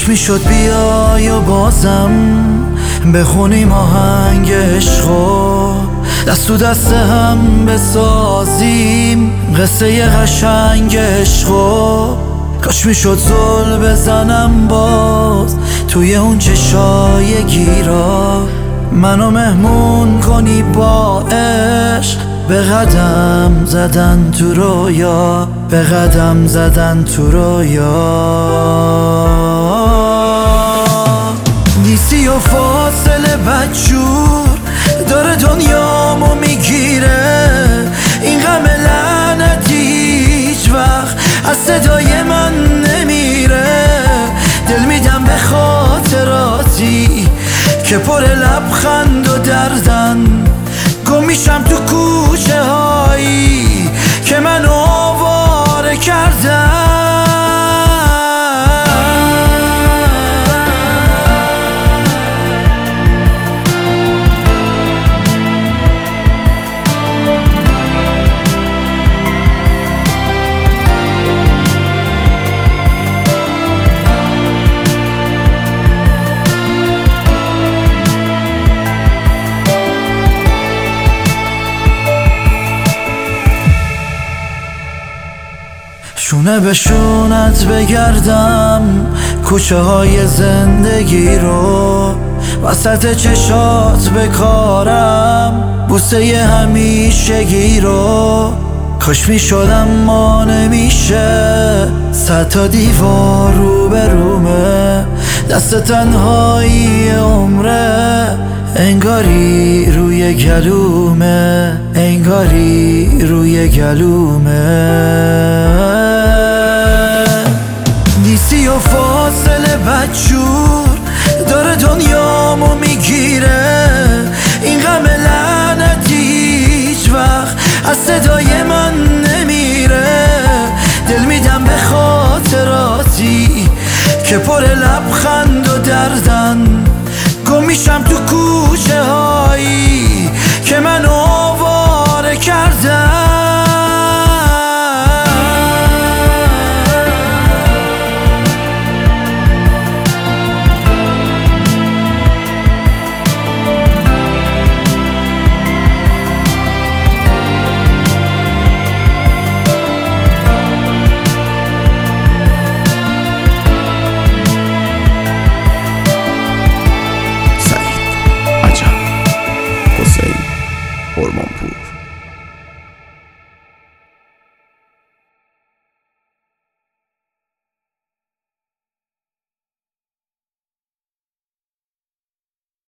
کاش میشد بیای و بازم بخونیم آهنگ عشقو، دست تو دست هم بسازیم قصه قشنگ عشقو. کاش میشد زل بزنم باز توی اون چشای گیرا، منو مهمون کنی با عشق، به قدم زدن تو رویا، به قدم زدن تو رویا. نیستی و فاصله بدجور داره دنیامو میگیره، این غم لعنتی هیچ وقت از صدای من نمیره. دل میدم به خاطراتی که پر لبخند و دردن، گم میشم تو کوچه هایی که منو آواره کردن. شونه به شونت بگردم کوچه های زندگی رو، وسط چشات بکارم بوسه همیشگی رو. کاش میشدم ما نمیشه، 100 تا دیوار رو به رومه، دست تنهایی عمره، انگاری روی گلومه، انگاری روی گلومه. نیستی و فاصله بدجور داره دنیامو میگیره، این غم لعنتی هیچ وقت از صدای من نمیره. دل میدم به خاطراتی که پر لبخند و دردن، گم میشم تو کوچه هایی که منو آواره کردن. حسین هرمانپور.